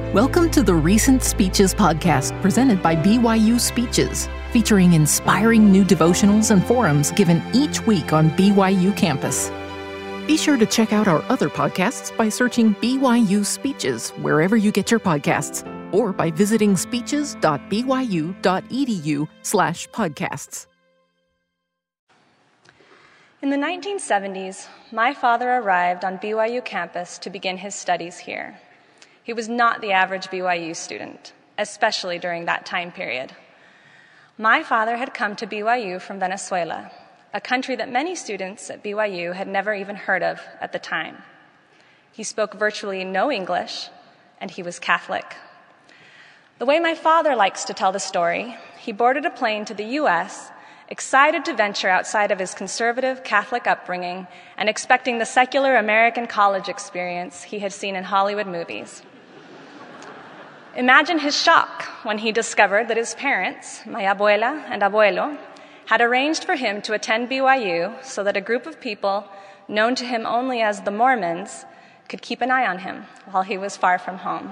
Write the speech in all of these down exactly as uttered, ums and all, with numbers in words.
Welcome to the Recent Speeches podcast presented by B Y U Speeches, featuring inspiring new devotionals and forums given each week on B Y U campus. Be sure to check out our other podcasts by searching B Y U Speeches wherever you get your podcasts, or by visiting speeches.byu.edu slash podcasts. In the nineteen seventies, my father arrived on B Y U campus to begin his studies here. He was not the average B Y U student, especially during that time period. My father had come to B Y U from Venezuela, a country that many students at B Y U had never even heard of at the time. He spoke virtually no English, and he was Catholic. The way my father likes to tell the story, he boarded a plane to the U S, excited to venture outside of his conservative Catholic upbringing and expecting the secular American college experience he had seen in Hollywood movies. Imagine his shock when he discovered that his parents, my abuela and abuelo, had arranged for him to attend B Y U so that a group of people, known to him only as the Mormons, could keep an eye on him while he was far from home.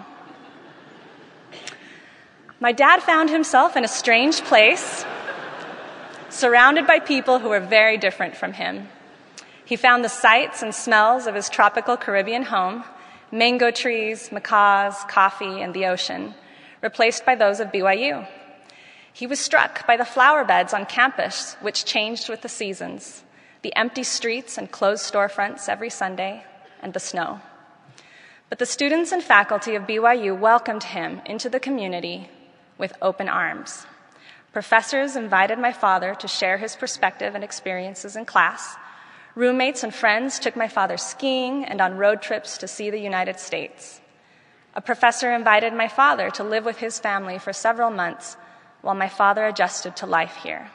My dad found himself in a strange place, surrounded by people who were very different from him. He found the sights and smells of his tropical Caribbean home, mango trees, macaws, coffee, and the ocean, replaced by those of B Y U. He was struck by the flower beds on campus, which changed with the seasons, the empty streets and closed storefronts every Sunday, and the snow. But the students and faculty of B Y U welcomed him into the community with open arms. Professors invited my father to share his perspective and experiences in class. Roommates and friends took my father skiing and on road trips to see the United States. A professor invited my father to live with his family for several months while my father adjusted to life here.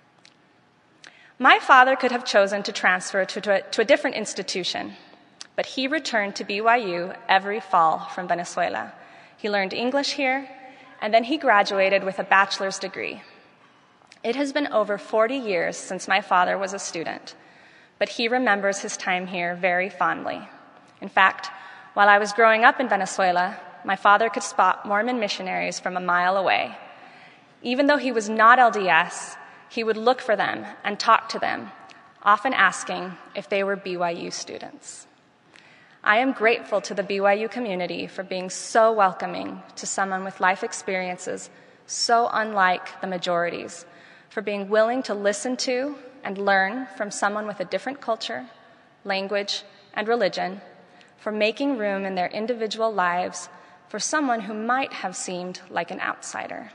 My father could have chosen to transfer to, to, a, to a different institution, but he returned to B Y U every fall from Venezuela. He learned English here, and then he graduated with a bachelor's degree. It has been over forty years since my father was a student, but he remembers his time here very fondly. In fact, while I was growing up in Venezuela, my father could spot Mormon missionaries from a mile away. Even though he was not L D S, he would look for them and talk to them, often asking if they were B Y U students. I am grateful to the B Y U community for being so welcoming to someone with life experiences so unlike the majorities, for being willing to listen to and learn from someone with a different culture, language, and religion, for making room in their individual lives for someone who might have seemed like an outsider.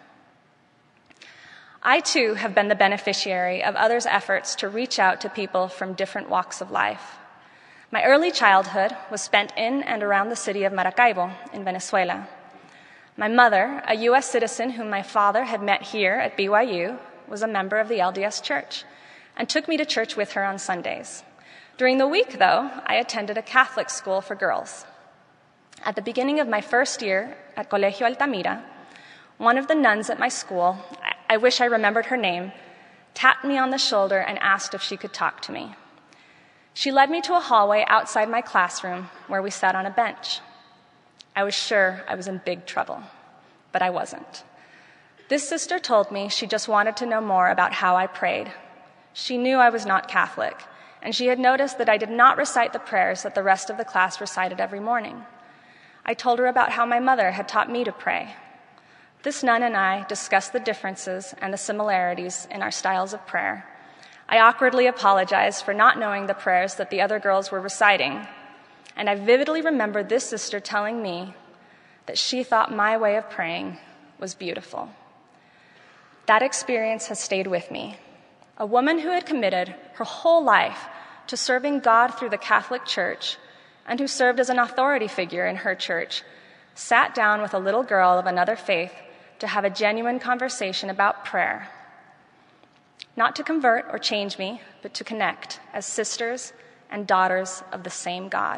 I, too, have been the beneficiary of others' efforts to reach out to people from different walks of life. My early childhood was spent in and around the city of Maracaibo in Venezuela. My mother, a U S citizen whom my father had met here at B Y U, was a member of the L D S Church and took me to church with her on Sundays. During the week, though, I attended a Catholic school for girls. At the beginning of my first year at Colegio Altamira, one of the nuns at my school, I wish I remembered her name, tapped me on the shoulder and asked if she could talk to me. She led me to a hallway outside my classroom where we sat on a bench. I was sure I was in big trouble, but I wasn't. This sister told me she just wanted to know more about how I prayed. She knew I was not Catholic, and she had noticed that I did not recite the prayers that the rest of the class recited every morning. I told her about how my mother had taught me to pray. This nun and I discussed the differences and the similarities in our styles of prayer. I awkwardly apologized for not knowing the prayers that the other girls were reciting, and I vividly remember this sister telling me that she thought my way of praying was beautiful. That experience has stayed with me. A woman who had committed her whole life to serving God through the Catholic Church and who served as an authority figure in her church sat down with a little girl of another faith to have a genuine conversation about prayer. Not to convert or change me, but to connect as sisters and daughters of the same God.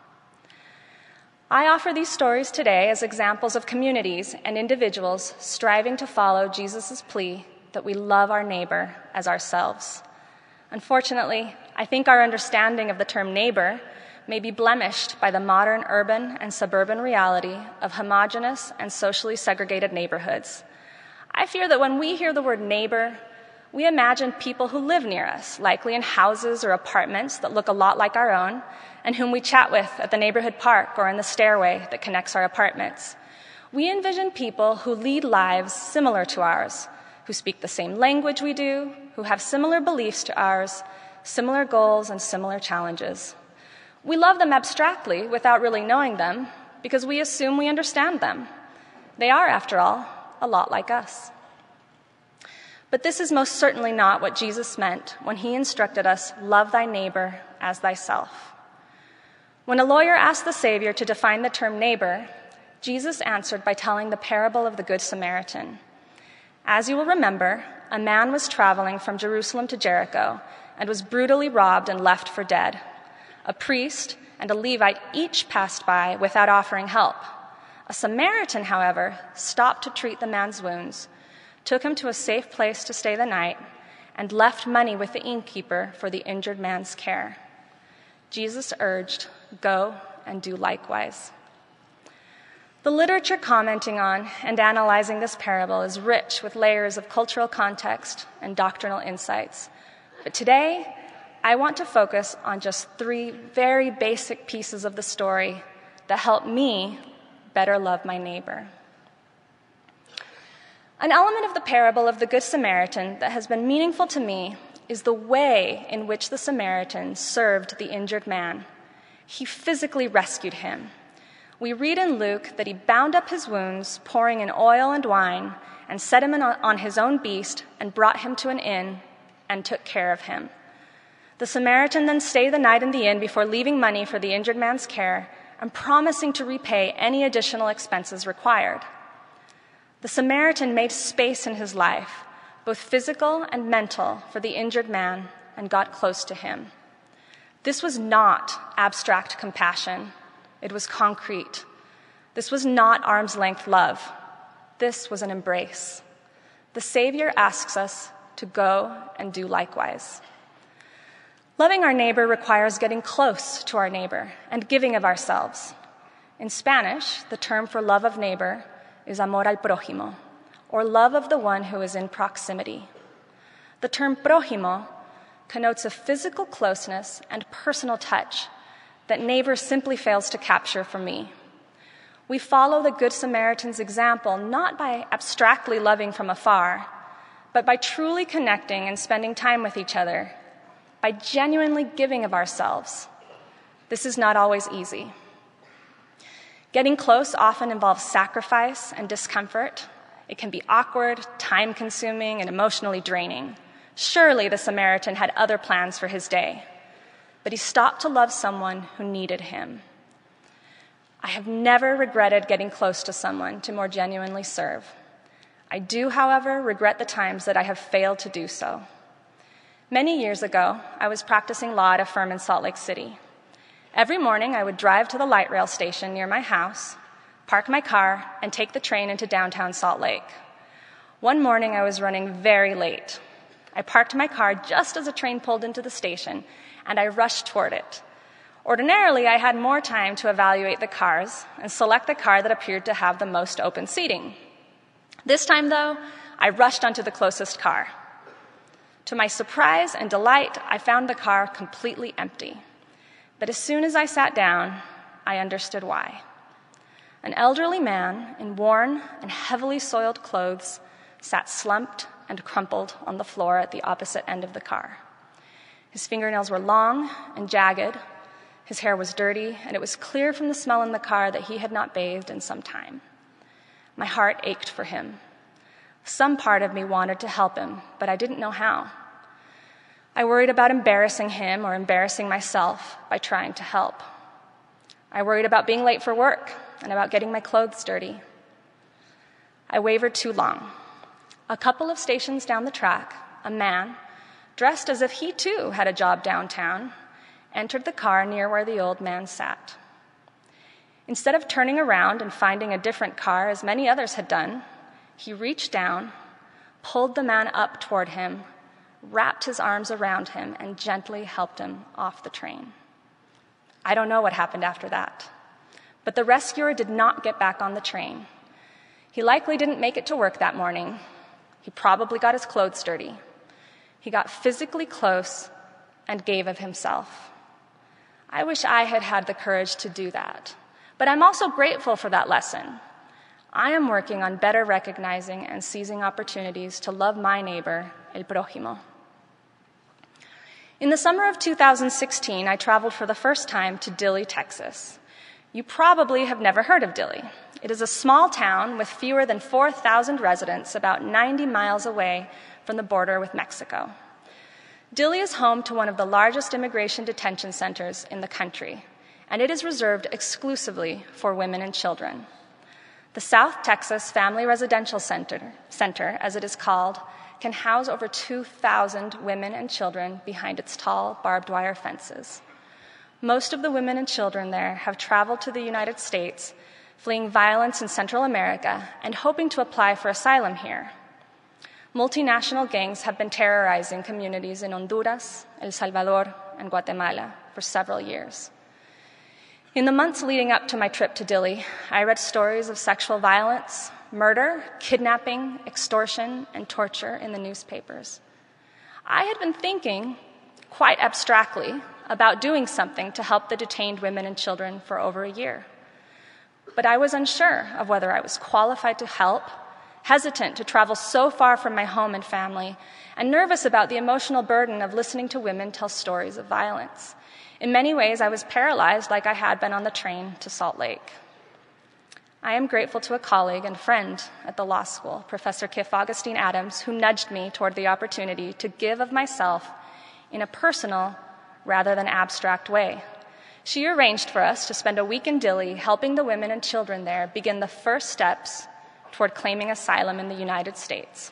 I offer these stories today as examples of communities and individuals striving to follow Jesus' plea that we love our neighbor as ourselves. Unfortunately, I think our understanding of the term neighbor may be blemished by the modern urban and suburban reality of homogeneous and socially segregated neighborhoods. I fear that when we hear the word neighbor, we imagine people who live near us, likely in houses or apartments that look a lot like our own, and whom we chat with at the neighborhood park or in the stairway that connects our apartments. We envision people who lead lives similar to ours, who speak the same language we do, who have similar beliefs to ours, similar goals, and similar challenges. We love them abstractly without really knowing them because we assume we understand them. They are, after all, a lot like us. But this is most certainly not what Jesus meant when he instructed us, love thy neighbor as thyself. When a lawyer asked the Savior to define the term neighbor, Jesus answered by telling the parable of the Good Samaritan. As you will remember, a man was traveling from Jerusalem to Jericho and was brutally robbed and left for dead. A priest and a Levite each passed by without offering help. A Samaritan, however, stopped to treat the man's wounds, took him to a safe place to stay the night, and left money with the innkeeper for the injured man's care. Jesus urged, "Go and do likewise." The literature commenting on and analyzing this parable is rich with layers of cultural context and doctrinal insights. But today, I want to focus on just three very basic pieces of the story that help me better love my neighbor. An element of the parable of the Good Samaritan that has been meaningful to me is the way in which the Samaritan served the injured man. He physically rescued him. We read in Luke that he bound up his wounds, pouring in oil and wine, and set him on his own beast and brought him to an inn and took care of him. The Samaritan then stayed the night in the inn before leaving money for the injured man's care and promising to repay any additional expenses required. The Samaritan made space in his life, both physical and mental, for the injured man and got close to him. This was not abstract compassion. It was concrete. This was not arm's length love. This was an embrace. The Savior asks us to go and do likewise. Loving our neighbor requires getting close to our neighbor and giving of ourselves. In Spanish, the term for love of neighbor is amor al prójimo, or love of the one who is in proximity. The term prójimo connotes a physical closeness and personal touch that neighbor simply fails to capture for me. We follow the Good Samaritan's example not by abstractly loving from afar, but by truly connecting and spending time with each other, by genuinely giving of ourselves. This is not always easy. Getting close often involves sacrifice and discomfort. It can be awkward, time-consuming, and emotionally draining. Surely the Samaritan had other plans for his day, but he stopped to love someone who needed him. I have never regretted getting close to someone to more genuinely serve. I do, however, regret the times that I have failed to do so. Many years ago, I was practicing law at a firm in Salt Lake City. Every morning, I would drive to the light rail station near my house, park my car, and take the train into downtown Salt Lake. One morning, I was running very late. I parked my car just as a train pulled into the station, and I rushed toward it. Ordinarily, I had more time to evaluate the cars and select the car that appeared to have the most open seating. This time, though, I rushed onto the closest car. To my surprise and delight, I found the car completely empty. But as soon as I sat down, I understood why. An elderly man in worn and heavily soiled clothes sat slumped and crumpled on the floor at the opposite end of the car. His fingernails were long and jagged, his hair was dirty, and it was clear from the smell in the car that he had not bathed in some time. My heart ached for him. Some part of me wanted to help him, but I didn't know how. I worried about embarrassing him or embarrassing myself by trying to help. I worried about being late for work and about getting my clothes dirty. I wavered too long. A couple of stations down the track, a man, dressed as if he too had a job downtown, entered the car near where the old man sat. Instead of turning around and finding a different car, as many others had done, he reached down, pulled the man up toward him, wrapped his arms around him, and gently helped him off the train. I don't know what happened after that. But the rescuer did not get back on the train. He likely didn't make it to work that morning. He probably got his clothes dirty. He got physically close and gave of himself. I wish I had had the courage to do that. But I'm also grateful for that lesson. I am working on better recognizing and seizing opportunities to love my neighbor, el prójimo. In the summer of two thousand sixteen, I traveled for the first time to Dilley, Texas. You probably have never heard of Dilley. It is a small town with fewer than four thousand residents, about ninety miles away from the border with Mexico. Dilley is home to one of the largest immigration detention centers in the country, and it is reserved exclusively for women and children. The South Texas Family Residential Center, Center, as it is called, can house over two thousand women and children behind its tall barbed wire fences. Most of the women and children there have traveled to the United States, fleeing violence in Central America and hoping to apply for asylum here. Multinational gangs have been terrorizing communities in Honduras, El Salvador, and Guatemala for several years. In the months leading up to my trip to Dilley, I read stories of sexual violence, murder, kidnapping, extortion, and torture in the newspapers. I had been thinking, quite abstractly, about doing something to help the detained women and children for over a year. But I was unsure of whether I was qualified to help, hesitant to travel so far from my home and family, and nervous about the emotional burden of listening to women tell stories of violence. In many ways, I was paralyzed like I had been on the train to Salt Lake. I am grateful to a colleague and friend at the law school, Professor Kif Augustine Adams, who nudged me toward the opportunity to give of myself in a personal rather than abstract way. She arranged for us to spend a week in Dilley helping the women and children there begin the first steps toward claiming asylum in the United States.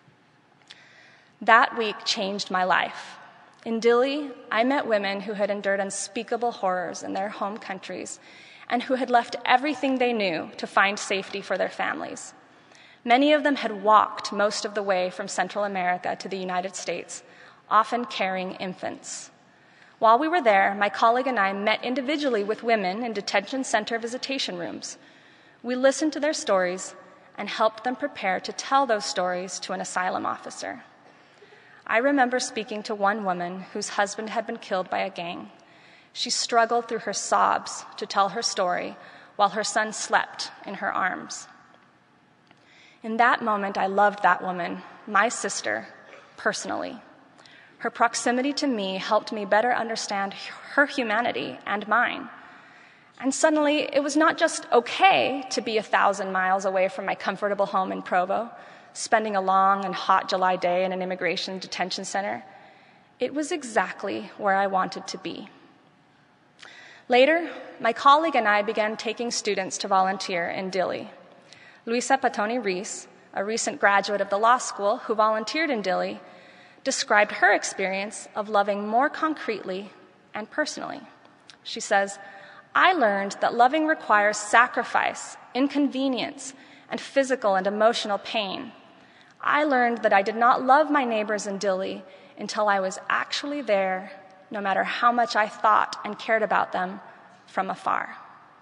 That week changed my life. In Dilley, I met women who had endured unspeakable horrors in their home countries and who had left everything they knew to find safety for their families. Many of them had walked most of the way from Central America to the United States, often carrying infants. While we were there, my colleague and I met individually with women in detention center visitation rooms. We listened to their stories and helped them prepare to tell those stories to an asylum officer. I remember speaking to one woman whose husband had been killed by a gang. She struggled through her sobs to tell her story while her son slept in her arms. In that moment, I loved that woman, my sister, personally. Her proximity to me helped me better understand her humanity and mine. And suddenly, it was not just okay to be a thousand miles away from my comfortable home in Provo, spending a long and hot July day in an immigration detention center. It was exactly where I wanted to be. Later, my colleague and I began taking students to volunteer in Dilley. Luisa Patoni Reese, a recent graduate of the law school who volunteered in Dilley, described her experience of loving more concretely and personally. She says, "I learned that loving requires sacrifice, inconvenience, and physical and emotional pain. I learned that I did not love my neighbors in Dilley until I was actually there, no matter how much I thought and cared about them from afar."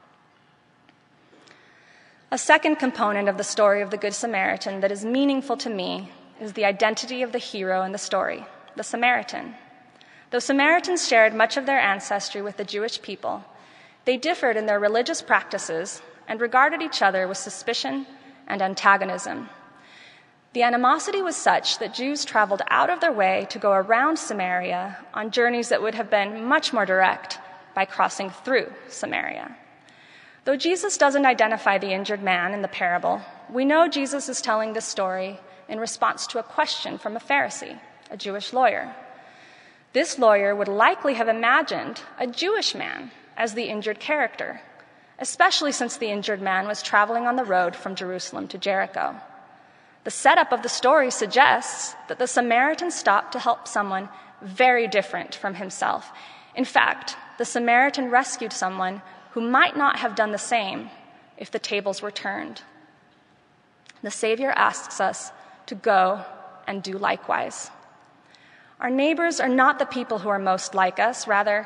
A second component of the story of the Good Samaritan that is meaningful to me is the identity of the hero in the story, the Samaritan. Though Samaritans shared much of their ancestry with the Jewish people, they differed in their religious practices and regarded each other with suspicion and antagonism. The animosity was such that Jews traveled out of their way to go around Samaria on journeys that would have been much more direct by crossing through Samaria. Though Jesus doesn't identify the injured man in the parable, we know Jesus is telling this story in response to a question from a Pharisee, a Jewish lawyer. This lawyer would likely have imagined a Jewish man as the injured character, especially since the injured man was traveling on the road from Jerusalem to Jericho. The setup of the story suggests that the Samaritan stopped to help someone very different from himself. In fact, the Samaritan rescued someone who might not have done the same if the tables were turned. The Savior asks us to go and do likewise. Our neighbors are not the people who are most like us. Rather,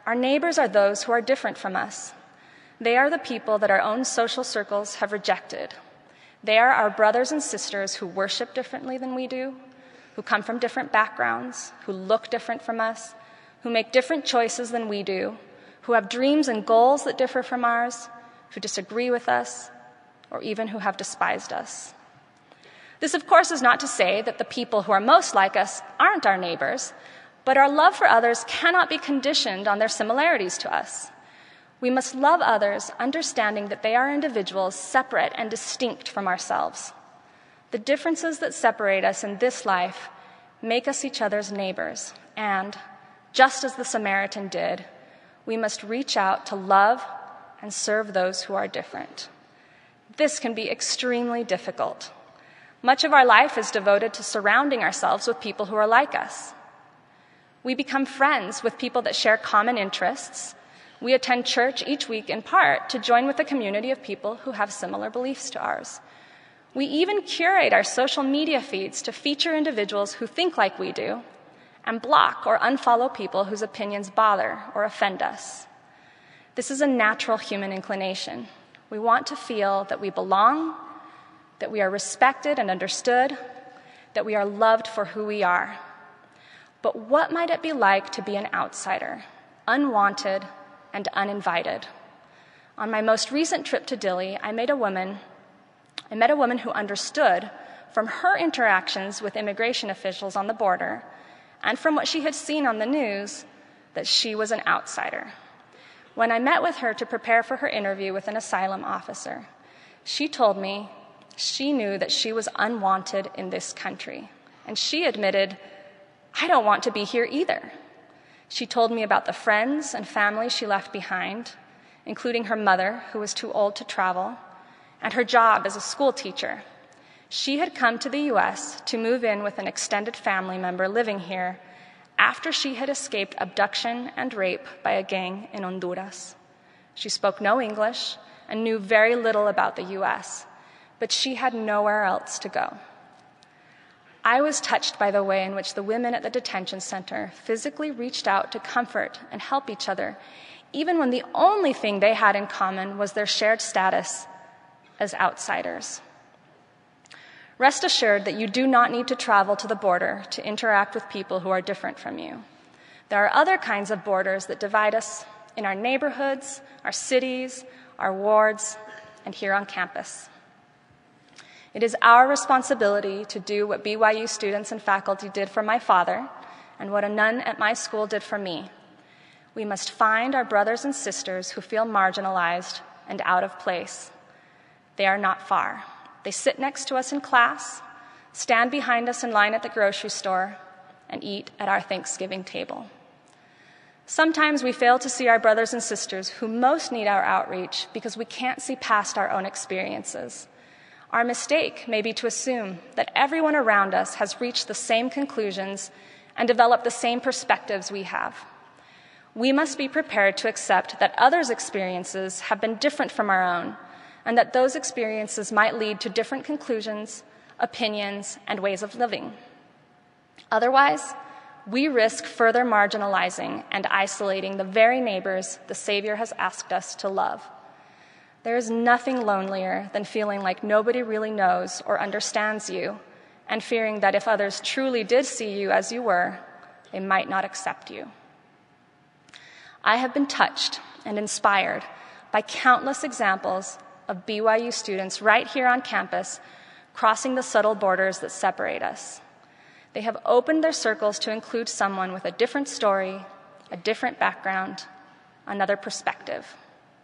our neighbors are those who are different from us. They are the people that our own social circles have rejected. They are our brothers and sisters who worship differently than we do, who come from different backgrounds, who look different from us, who make different choices than we do, who have dreams and goals that differ from ours, who disagree with us, or even who have despised us. This, of course, is not to say that the people who are most like us aren't our neighbors, but our love for others cannot be conditioned on their similarities to us. We must love others, understanding that they are individuals separate and distinct from ourselves. The differences that separate us in this life make us each other's neighbors, and, just as the Samaritan did, we must reach out to love and serve those who are different. This can be extremely difficult. Much of our life is devoted to surrounding ourselves with people who are like us. We become friends with people that share common interests. We attend church each week in part to join with a community of people who have similar beliefs to ours. We even curate our social media feeds to feature individuals who think like we do and block or unfollow people whose opinions bother or offend us. This is a natural human inclination. We want to feel that we belong, that we are respected and understood, that we are loved for who we are. But what might it be like to be an outsider, unwanted and uninvited? On my most recent trip to Dili, I met a woman, I met a woman who understood from her interactions with immigration officials on the border and from what she had seen on the news that she was an outsider. When I met with her to prepare for her interview with an asylum officer, she told me she knew that she was unwanted in this country, and she admitted, "I don't want to be here either." She told me about the friends and family she left behind, including her mother, who was too old to travel, and her job as a school teacher. She had come to the U S to move in with an extended family member living here after she had escaped abduction and rape by a gang in Honduras. She spoke no English and knew very little about the U S, but she had nowhere else to go. I was touched by the way in which the women at the detention center physically reached out to comfort and help each other, even when the only thing they had in common was their shared status as outsiders. Rest assured that you do not need to travel to the border to interact with people who are different from you. There are other kinds of borders that divide us in our neighborhoods, our cities, our wards, and here on campus. It is our responsibility to do what B Y U students and faculty did for my father and what a nun at my school did for me. We must find our brothers and sisters who feel marginalized and out of place. They are not far. They sit next to us in class, stand behind us in line at the grocery store, and eat at our Thanksgiving table. Sometimes we fail to see our brothers and sisters who most need our outreach because we can't see past our own experiences. Our mistake may be to assume that everyone around us has reached the same conclusions and developed the same perspectives we have. We must be prepared to accept that others' experiences have been different from our own, and that those experiences might lead to different conclusions, opinions, and ways of living. Otherwise, we risk further marginalizing and isolating the very neighbors the Savior has asked us to love. There is nothing lonelier than feeling like nobody really knows or understands you, and fearing that if others truly did see you as you were, they might not accept you. I have been touched and inspired by countless examples of B Y U students right here on campus crossing the subtle borders that separate us. They have opened their circles to include someone with a different story, a different background, another perspective.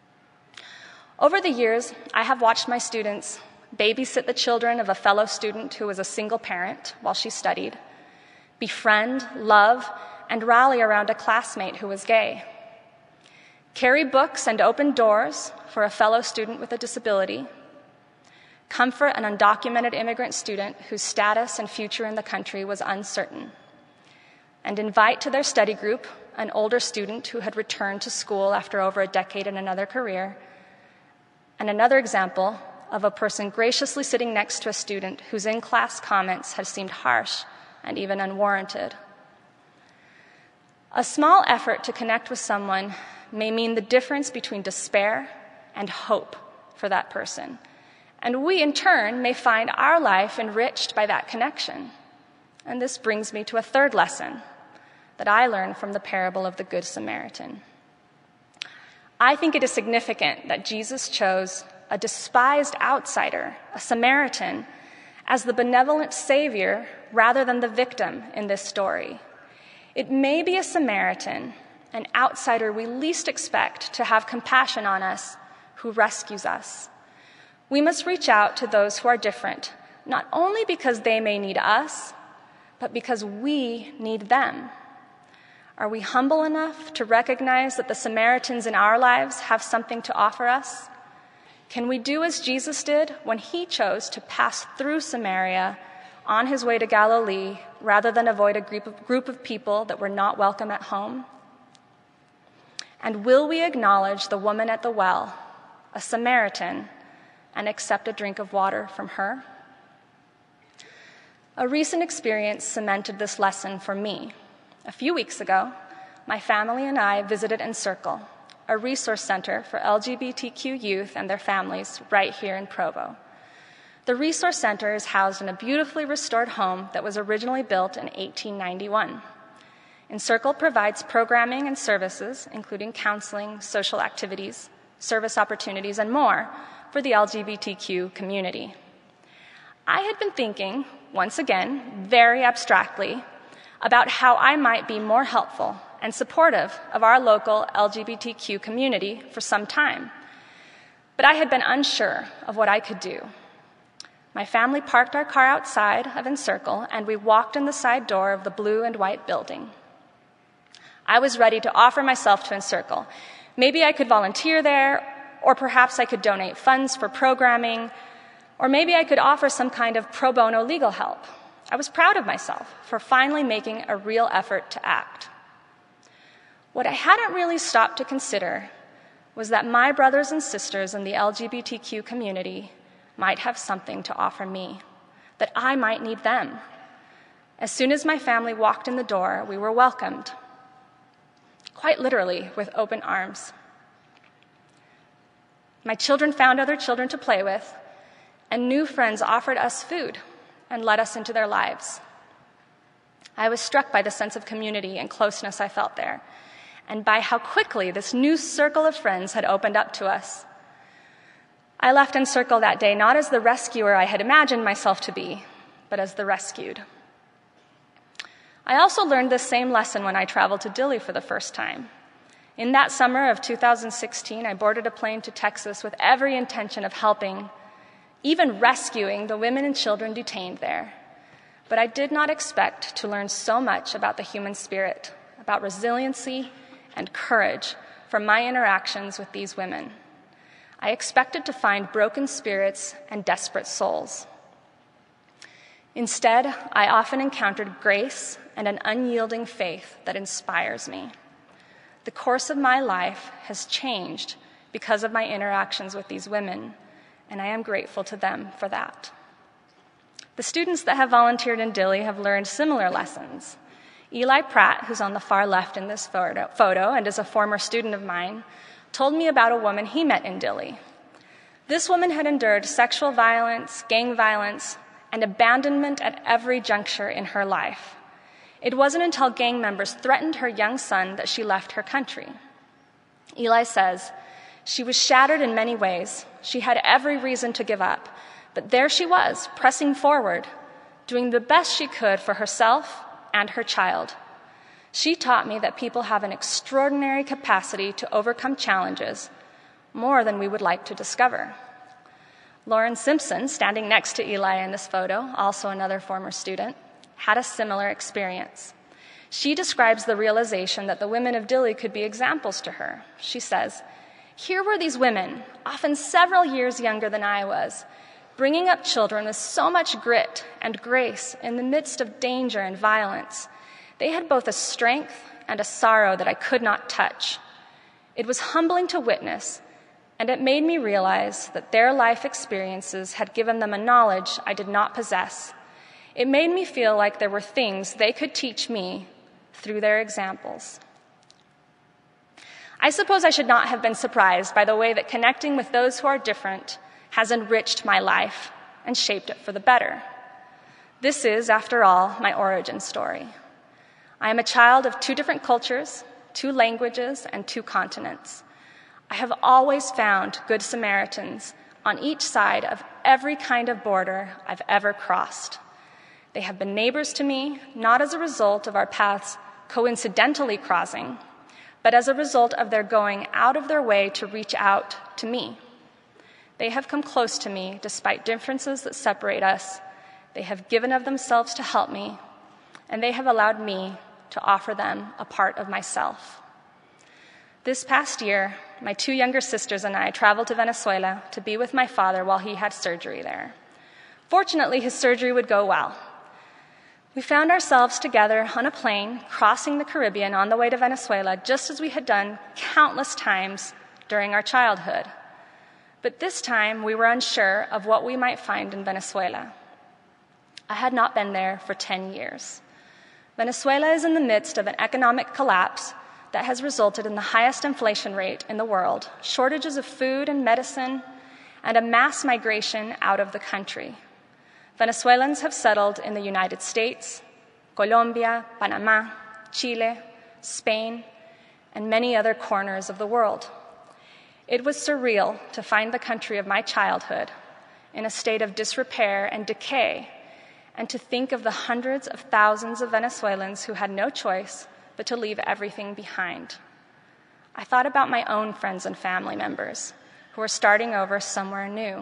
Over the years, I have watched my students babysit the children of a fellow student who was a single parent while she studied, befriend, love, and rally around a classmate who was gay, carry books and open doors for a fellow student with a disability, comfort an undocumented immigrant student whose status and future in the country was uncertain, and invite to their study group an older student who had returned to school after over a decade in another career, and another example of a person graciously sitting next to a student whose in-class comments had seemed harsh and even unwarranted. A small effort to connect with someone may mean the difference between despair and hope for that person. And we, in turn, may find our life enriched by that connection. And this brings me to a third lesson that I learned from the parable of the Good Samaritan. I think it is significant that Jesus chose a despised outsider, a Samaritan, as the benevolent savior rather than the victim in this story. It may be a Samaritan, an outsider we least expect to have compassion on us, who rescues us. We must reach out to those who are different, not only because they may need us, but because we need them. Are we humble enough to recognize that the Samaritans in our lives have something to offer us? Can we do as Jesus did when he chose to pass through Samaria on his way to Galilee rather than avoid a group of, group of people that were not welcome at home? And will we acknowledge the woman at the well, a Samaritan, and accept a drink of water from her? A recent experience cemented this lesson for me. A few weeks ago, my family and I visited Encircle, a resource center for L G B T Q youth and their families right here in Provo. The resource center is housed in a beautifully restored home that was originally built in eighteen ninety-one. Encircle provides programming and services, including counseling, social activities, service opportunities, and more for the L G B T Q community. I had been thinking, once again, very abstractly, about how I might be more helpful and supportive of our local L G B T Q community for some time. But I had been unsure of what I could do. My family parked our car outside of Encircle, and we walked in the side door of the blue and white building. I was ready to offer myself to Encircle. Maybe I could volunteer there, or perhaps I could donate funds for programming, or maybe I could offer some kind of pro bono legal help. I was proud of myself for finally making a real effort to act. What I hadn't really stopped to consider was that my brothers and sisters in the L G B T Q community might have something to offer me, that I might need them. As soon as my family walked in the door, we were welcomed, quite literally, with open arms. My children found other children to play with, and new friends offered us food and let us into their lives. I was struck by the sense of community and closeness I felt there, and by how quickly this new circle of friends had opened up to us. I left Encircle that day not as the rescuer I had imagined myself to be, but as the rescued. I also learned this same lesson when I traveled to Dilley for the first time. In that summer of two thousand sixteen, I boarded a plane to Texas with every intention of helping, even rescuing the women and children detained there. But I did not expect to learn so much about the human spirit, about resiliency and courage from my interactions with these women. I expected to find broken spirits and desperate souls. Instead, I often encountered grace and an unyielding faith that inspires me. The course of my life has changed because of my interactions with these women, and I am grateful to them for that. The students that have volunteered in Dilley have learned similar lessons. Eli Pratt, who's on the far left in this photo, photo and is a former student of mine, told me about a woman he met in Dilley. This woman had endured sexual violence, gang violence, and abandonment at every juncture in her life. It wasn't until gang members threatened her young son that she left her country. Eli says, she was shattered in many ways. She had every reason to give up, but there she was, pressing forward, doing the best she could for herself and her child. She taught me that people have an extraordinary capacity to overcome challenges, more than we would like to discover. Lauren Simpson, standing next to Eli in this photo, also another former student, had a similar experience. She describes the realization that the women of Dilley could be examples to her. She says, "Here were these women, often several years younger than I was, bringing up children with so much grit and grace in the midst of danger and violence. They had both a strength and a sorrow that I could not touch. It was humbling to witness, and it made me realize that their life experiences had given them a knowledge I did not possess. It made me feel like there were things they could teach me through their examples." I suppose I should not have been surprised by the way that connecting with those who are different has enriched my life and shaped it for the better. This is, after all, my origin story. I am a child of two different cultures, two languages, and two continents. I have always found good Samaritans on each side of every kind of border I've ever crossed. They have been neighbors to me, not as a result of our paths coincidentally crossing, but as a result of their going out of their way to reach out to me. They have come close to me despite differences that separate us. They have given of themselves to help me, and they have allowed me to offer them a part of myself. This past year, my two younger sisters and I traveled to Venezuela to be with my father while he had surgery there. Fortunately, his surgery would go well. We found ourselves together on a plane crossing the Caribbean on the way to Venezuela, just as we had done countless times during our childhood. But this time, we were unsure of what we might find in Venezuela. I had not been there for ten years. Venezuela is in the midst of an economic collapse that has resulted in the highest inflation rate in the world, shortages of food and medicine, and a mass migration out of the country. Venezuelans have settled in the United States, Colombia, Panama, Chile, Spain, and many other corners of the world. It was surreal to find the country of my childhood in a state of disrepair and decay, and to think of the hundreds of thousands of Venezuelans who had no choice but to leave everything behind. I thought about my own friends and family members who were starting over somewhere new.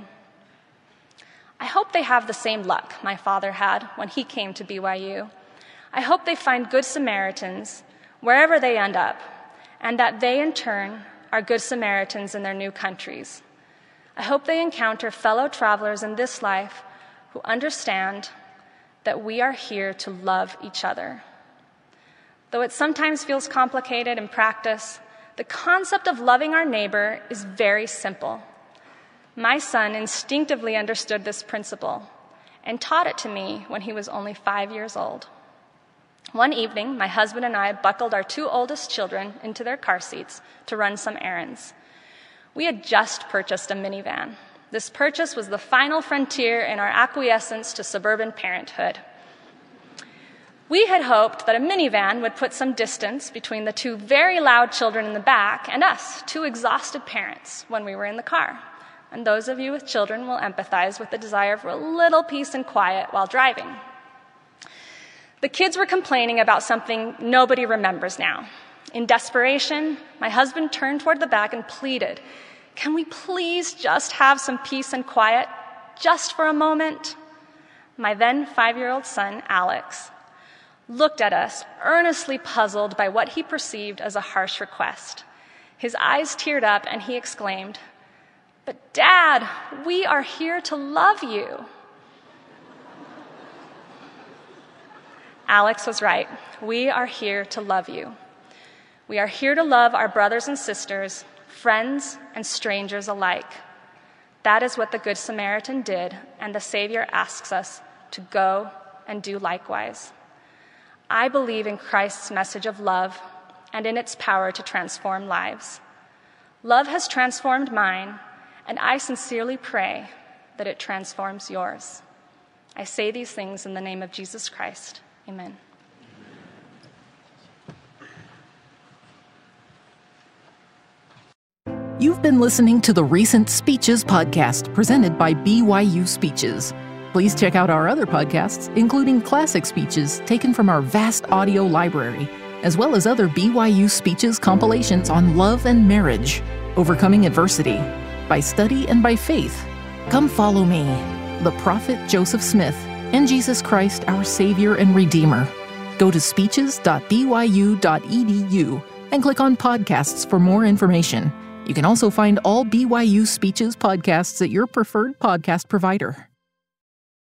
I hope they have the same luck my father had when he came to B Y U. I hope they find good Samaritans wherever they end up, and that they, in turn, are good Samaritans in their new countries. I hope they encounter fellow travelers in this life who understand that we are here to love each other. Though it sometimes feels complicated in practice, the concept of loving our neighbor is very simple. My son instinctively understood this principle and taught it to me when he was only five years old. One evening, my husband and I buckled our two oldest children into their car seats to run some errands. We had just purchased a minivan. This purchase was the final frontier in our acquiescence to suburban parenthood. We had hoped that a minivan would put some distance between the two very loud children in the back and us, two exhausted parents, when we were in the car. And those of you with children will empathize with the desire for a little peace and quiet while driving. The kids were complaining about something nobody remembers now. In desperation, my husband turned toward the back and pleaded, "Can we please just have some peace and quiet, just for a moment?" My then five-year-old son, Alex, looked at us, earnestly puzzled by what he perceived as a harsh request. His eyes teared up and he exclaimed, "But Dad, we are here to love you." Alex was right. We are here to love you. We are here to love our brothers and sisters, friends and strangers alike. That is what the Good Samaritan did, and the Savior asks us to go and do likewise. I believe in Christ's message of love and in its power to transform lives. Love has transformed mine, and I sincerely pray that it transforms yours. I say these things in the name of Jesus Christ. Amen. You've been listening to the Recent Speeches podcast presented by B Y U Speeches. Please check out our other podcasts, including classic speeches taken from our vast audio library, as well as other B Y U Speeches compilations on love and marriage, overcoming adversity, by study and by faith. Come follow me, the prophet Joseph Smith, and Jesus Christ, our Savior and Redeemer. Go to speeches dot b y u dot e d u and click on podcasts for more information. You can also find all B Y U Speeches podcasts at your preferred podcast provider.